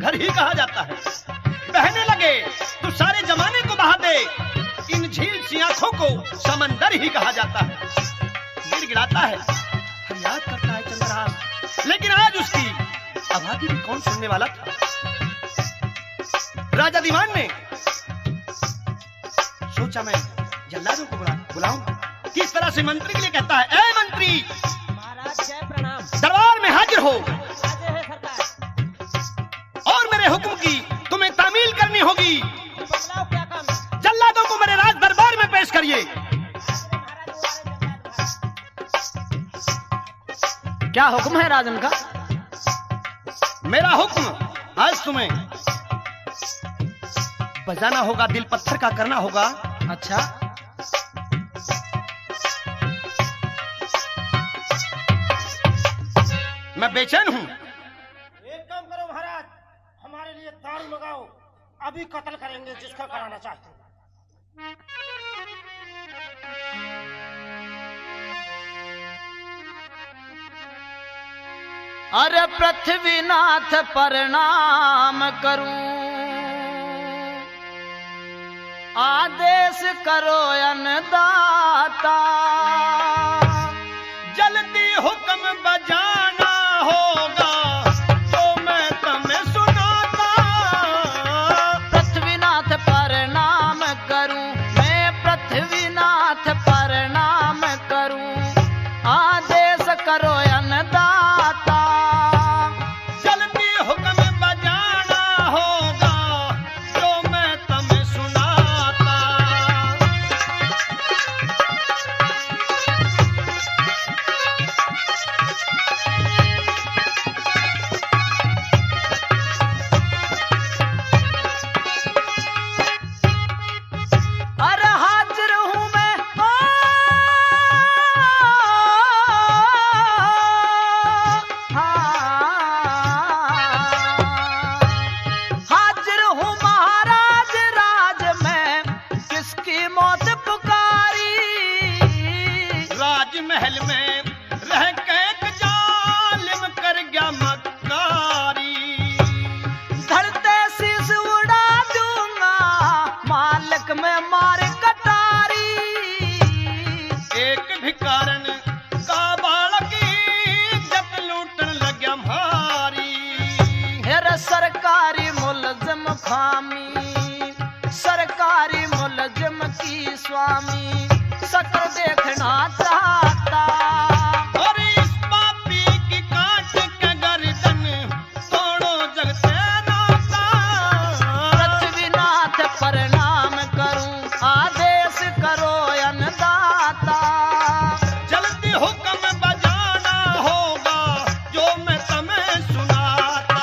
घर ही कहा जाता है। बहने लगे तो सारे जमाने को बहा दे, इन झील सी आंखों को समंदर ही कहा जाता है। गिड़गिड़ाता है, फरियाद करता है चंद्रहास, लेकिन आज उसकी आवाज़ भी कौन सुनने वाला था। राजा दीवान ने सोचा मैं जल्लादों को बुलाऊं। किस तरह से मंत्री के लिए कहता है, ए मंत्री, महाराज जय प्रणाम। दरबार में हाजिर हो हाजिर है सरकार। और मेरे हुक्म की तुम्हें तामील करनी होगी। बतलाओ क्या काम है? जल्लादों को मेरे राज दरबार में पेश करिए। क्या हुक्म है राजन का? मेरा हुक्म आज तुम्हें बजाना होगा, दिल पत्थर का करना होगा। अच्छा, मैं बेचैन हूं। एक काम करो महाराज, हमारे लिए दारू मंगाओ, अभी कत्ल करेंगे जिसका कराना चाहते हो। अरे पृथ्वीनाथ प्रणाम करूं, आदेश करो अन्नदाता, जल्दी हुक्म बजाना होगा तो मैं तुम्हें सुनाता। पृथ्वीनाथ प्रणाम करूं, मैं पृथ्वीनाथ प्रणाम करूं, आदेश करो अन्नदाता, जल्दी हुक्म बजाना होगा तो मैं तुम्हें सुनाता। अरे हाजिर हूं मैं, हाजिर हूं महाराज राज में, किसकी मौत पुकारी, राजमहल में रह के एक जालिम कर गया मक्कारी। धरते शीश उड़ा दूंगा, मालिक में मार कटारी, एक भिखारन का बालक इज्जत लूटन लग्या भारी। हेर सरकारी मुलजम खामी, सरकारी मुलजम की स्वामी, शक्ल देखना चाहता, और इस पापी की काट के गर्दन तोड़ो जगते नाता। पृथ्वीनाथ प्रणाम करूं, आदेश करो अन्नदाता, जल्दी हुक्म बजाना होगा जो मैं तुम्हें सुनाता।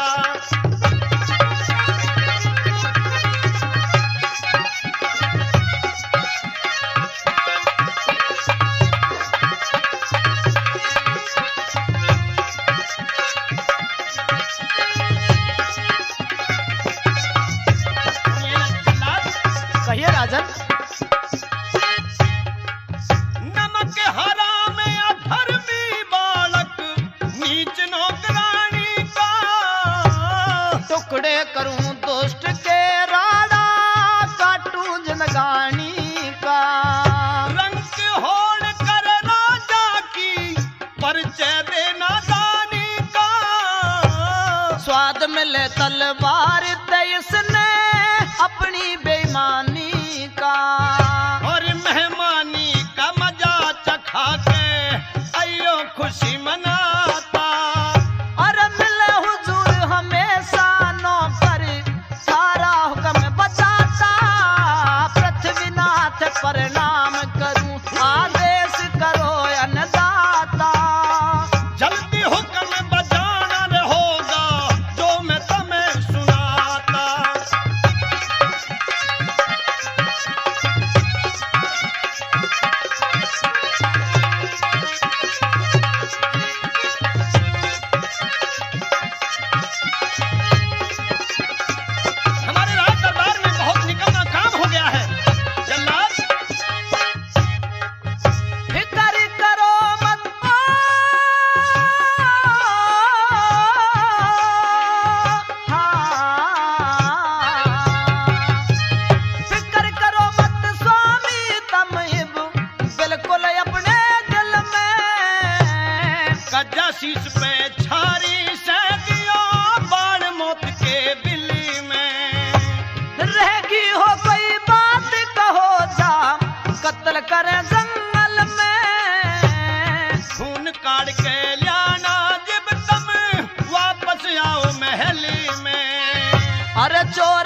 कहिए राजन। नमक हराम अधर्मी बालक नीच नौकरानी का, टुकड़े करूं दुष्ट के राड़ा, काटूं जिंदगानी का, रंग होड़ कर राजा की परिचय देना दानी का। स्वाद मिले तलवार ते इसने अपनी बेईमानी का, और मेहमानी का मजा चखा के आइयो खुशी मनाता। और मिले हुजूर हमेशा नौकर, सारा हुक्म बचाता, पृथ्वीनाथ प्रणाम करूं, आदेश करो अन्नदाता, जल्दी हुक्म बजाना होगा जो मैं तुम्हें सुनाता।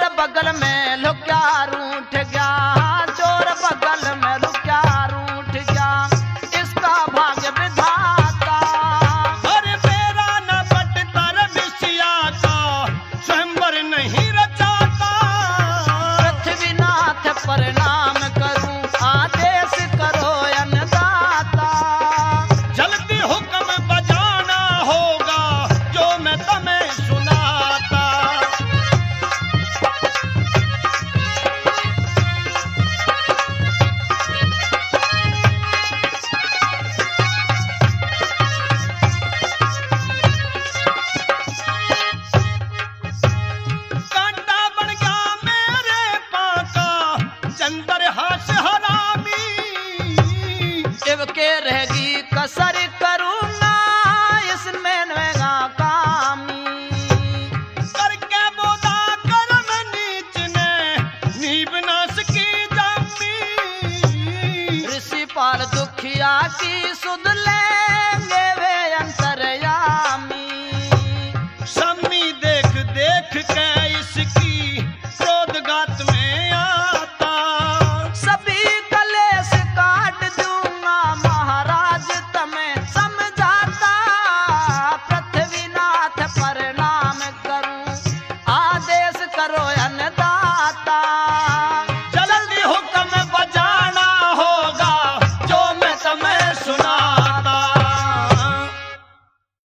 चोर बगल में लुक्या रूठ गया, चोर बगल में लुक्या रूठ गया, इसका भाग्य विधाता। अरे मेरा न बटता रविसिया का स्वयंवर नहीं रचाता। पृथ्वीनाथ प्रणाम करूं, आदेश करो अन्नदाता। जल्दी हुक्म बजाना होगा जो मैं तुम्हें सुनाता। कांटा बन गया मेरे पाका चंद्रहास हरामी। शिव के रहेगी कसर करूंगा, इसमें नवेगा कामी। करके बोदा कर्म नीच ने नीब नाश की जामी। ऋषि पाल दुखिया की सुध